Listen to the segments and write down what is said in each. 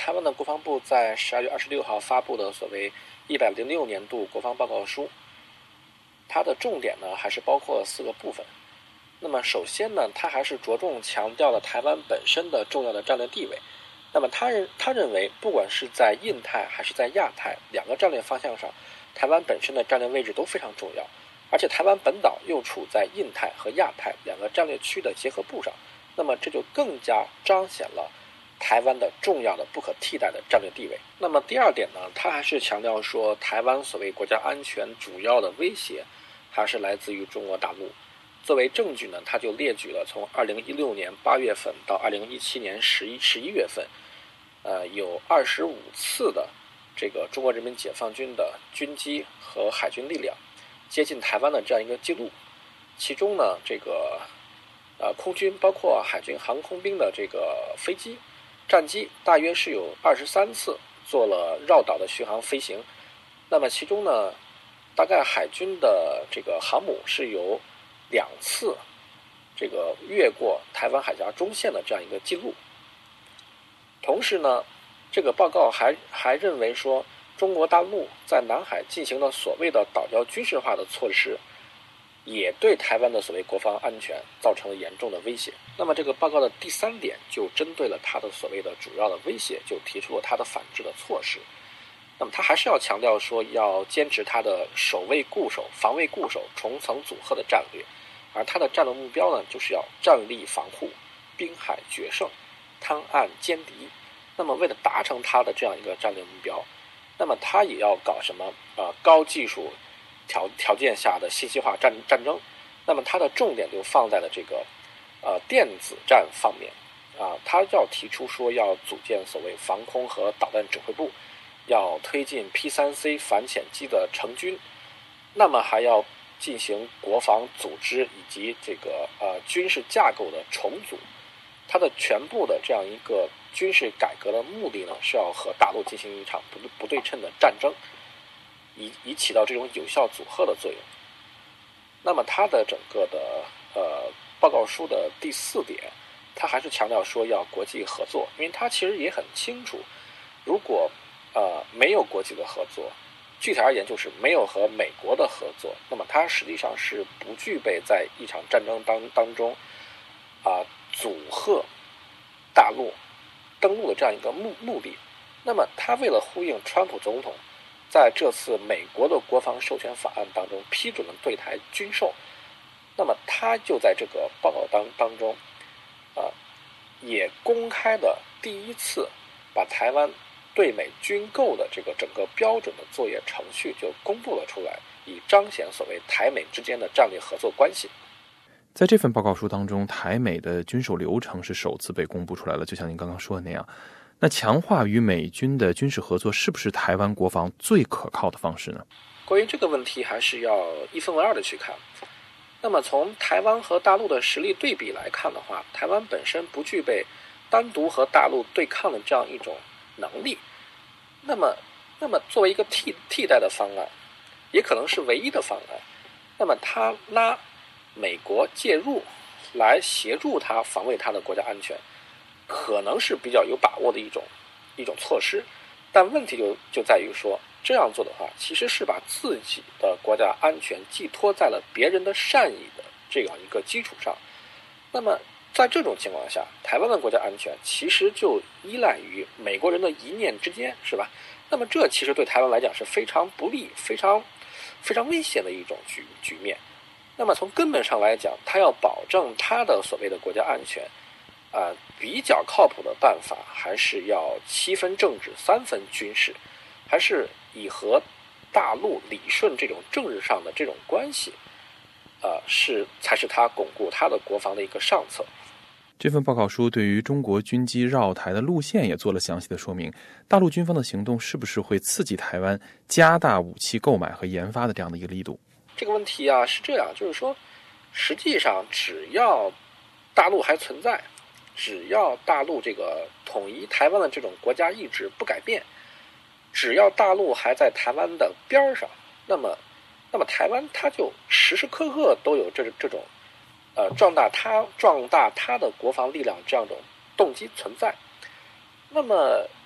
台湾的国防部在12月26号发布的所谓106年度国防报告书，它的重点呢还是包括4个部分。那么首先呢，它还是着重强调了台湾本身的重要的战略地位。那么他认为，不管是在印太还是在亚太2个战略方向上，台湾本身的战略位置都非常重要，而且台湾本岛又处在印太和亚太2个战略区的结合部上，那么这就更加彰显了台湾的重要的不可替代的战略地位。那么第二点呢，他还是强调说，台湾所谓国家安全主要的威胁还是来自于中国大陆。作为证据呢，他就列举了从2016年8月份到2017年11月份，有25次的这个中国人民解放军的军机和海军力量接近台湾的这样一个记录。其中呢，这个空军包括海军航空兵的这个飞机、战机，大约是有23次做了绕岛的巡航飞行。那么其中呢，大概海军的这个航母是有2次这个越过台湾海峡中线的这样一个记录。同时呢，这个报告还认为说，中国大陆在南海进行了所谓的岛礁军事化的措施，也对台湾的所谓国防安全造成了严重的威胁。那么这个报告的第3点就针对了它的所谓的主要的威胁，就提出了它的反制的措施。那么他还是要强调说，要坚持它的守卫固守、防卫固守、重层组合的战略，而它的战略目标呢，就是要战力防护、滨海决胜、滩岸歼敌。那么为了达成它的这样一个战略目标，那么它也要搞什么高技术条件下的信息化战争。那么它的重点就放在了这个电子战方面它要提出说，要组建所谓防空和导弹指挥部，要推进 P3C 反潜机的成军，那么还要进行国防组织以及这个军事架构的重组。它的全部的这样一个军事改革的目的呢，是要和大陆进行一场不对称的战争，以起到这种有效组合的作用。那么它的整个的报告书的第4点，它还是强调说要国际合作，因为它其实也很清楚，如果没有国际的合作，具体而言就是没有和美国的合作，那么它实际上是不具备在一场战争当中阻吓大陆登陆的这样一个目的。那么他为了呼应川普总统在这次美国的国防授权法案当中批准了对台军售，那么他就在这个报告当中也公开的第1次把台湾对美军购的这个整个标准的作业程序就公布了出来，以彰显所谓台美之间的战略合作关系。 在这份报告书当中，台美的军售流程是首次被公布出来了，就像您刚刚说的那样。那强化与美军的军事合作是不是台湾国防最可靠的方式呢？ 关于这个问题还是要一分为二的去看。那么从台湾和大陆的实力对比来看的话，台湾本身不具备单独和大陆对抗的这样一种能力。那么作为一个替代的方案，也可能是唯一的方案，那么他拉美国介入来协助他防卫他的国家安全，可能是比较有把握的一种措施。但问题就在于说，这样做的话，其实是把自己的国家安全寄托在了别人的善意的这样一个基础上。那么在这种情况下，台湾的国家安全其实就依赖于美国人的一念之间，是吧？那么这其实对台湾来讲是非常不利、非常危险的一种局面。那么从根本上来讲，他要保证他的所谓的国家安全比较靠谱的办法还是要7分政治3分军事，还是以和大陆理顺这种政治上的这种关系才是他巩固他的国防的一个上策。 这份报告书对于中国军机绕台的路线也做了详细的说明，大陆军方的行动是不是会刺激台湾加大武器购买和研发的这样的一个力度？ 这个问题是这样，就是说实际上只要大陆还存在，只要大陆这个统一台湾的这种国家意志不改变，只要大陆还在台湾的边上，那么台湾它就时时刻刻都有这种壮大它的国防力量这样一种动机存在。那么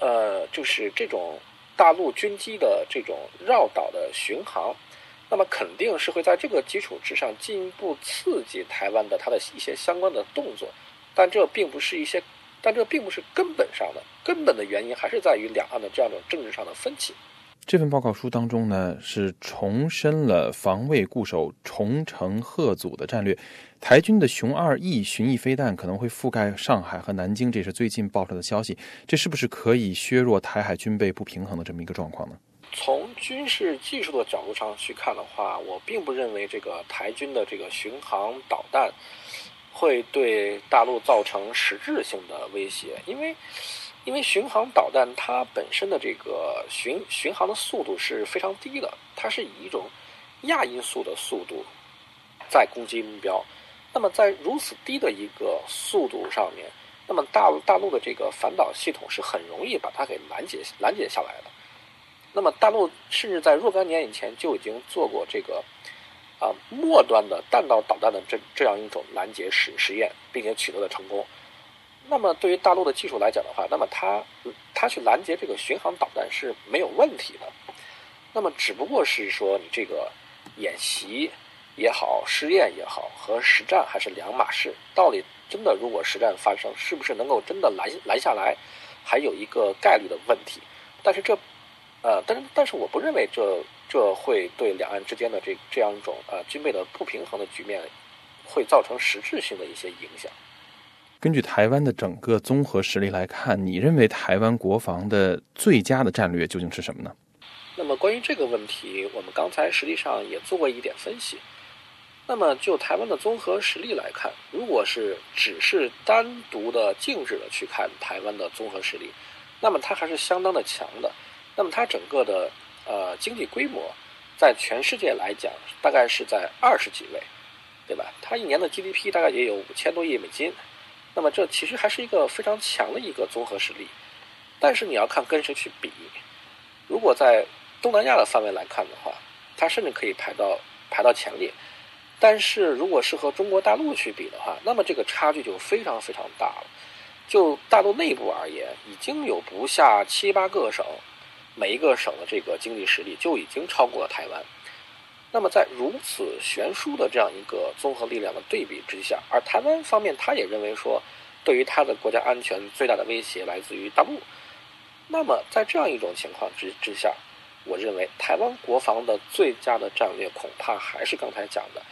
就是这种大陆军机的这种绕岛的巡航，那么肯定是会在这个基础之上进一步刺激台湾的它的一些相关的动作，但这并不是根本上的，根本的原因还是在于两岸的这样一种政治上的分歧。 这份报告书当中呢，是重申了防卫固守重城贺祖的战略。台军的雄2E巡弋飞弹可能会覆盖上海和南京，这是最近爆出来的消息。这是不是可以削弱台海军备不平衡的这么一个状况呢？ 从军事技术的角度上去看的话，我并不认为这个台军的这个巡航导弹会对大陆造成实质性的威胁，因为巡航导弹它本身的这个巡航的速度是非常低的，它是以一种亚音速的速度在攻击目标。那么在如此低的一个速度上面，那么大陆的这个反导系统是很容易把它给拦截下来的。那么大陆甚至在若干年以前就已经做过这个末端的弹道导弹的这样一种拦截实验，并且取得了成功。那么对于大陆的技术来讲的话，那么它去拦截这个巡航导弹是没有问题的。那么只不过是说你这个演习也好，试验也好，和实战还是两码事。到底真的如果实战发生，是不是能够真的拦下来，还有一个概率的问题。但是但是我不认为这会对两岸之间的这样一种军备的不平衡的局面会造成实质性的一些影响。 根据台湾的整个综合实力来看，你认为台湾国防的最佳的战略究竟是什么呢？ 那么关于这个问题，我们刚才实际上也做过一点分析。那么就台湾的综合实力来看，如果是只是单独的静止的去看台湾的综合实力，那么它还是相当的强的。那么它整个的经济规模在全世界来讲大概是在20几位，对吧？它一年的 GDP 大概也有5000多亿美金。那么这其实还是一个非常强的一个综合实力。但是你要看跟谁去比，如果在东南亚的范围来看的话，它甚至可以排到前列。但是如果是和中国大陆去比的话，那么这个差距就非常非常大了。就大陆内部而言，已经有不下7、8个省，每一个省的这个经济实力就已经超过了台湾。那么在如此悬殊的这样一个综合力量的对比之下，而台湾方面他也认为说，对于他的国家安全最大的威胁来自于大陆。那么在这样一种情况之下，我认为台湾国防的最佳的战略恐怕还是刚才讲的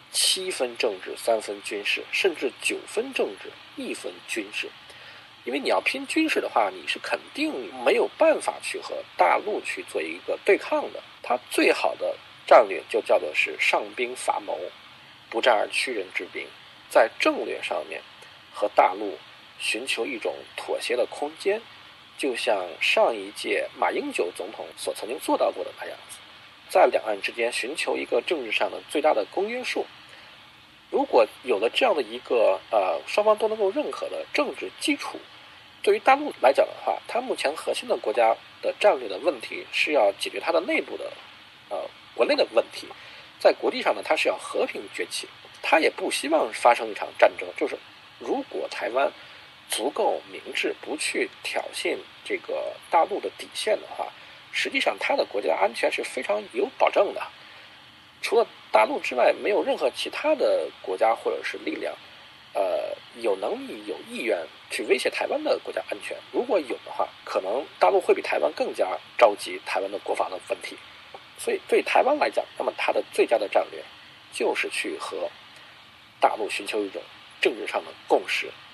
7分政治3分军事，甚至9分政治1分军事。因为你要拼军事的话，你是肯定没有办法去和大陆去做一个对抗的。它最好的战略就叫做是上兵伐谋，不战而屈人之兵，在政略上面和大陆寻求一种妥协的空间，就像上一届马英九总统所曾经做到过的那样子，在两岸之间寻求一个政治上的最大的公约数。如果有了这样的一个双方都能够认可的政治基础，对于大陆来讲的话，它目前核心的国家的战略的问题是要解决它的内部的国内的问题，在国际上呢，它是要和平崛起，它也不希望发生一场战争。就是如果台湾足够明智，不去挑衅这个大陆的底线的话，实际上它的国家安全是非常有保证的。除了大陆之外，没有任何其他的国家或者是力量有能力有意愿去威胁台湾的国家安全。如果有的话，可能大陆会比台湾更加着急台湾的国防的问题。所以对台湾来讲，那么它的最佳的战略就是去和大陆寻求一种政治上的共识，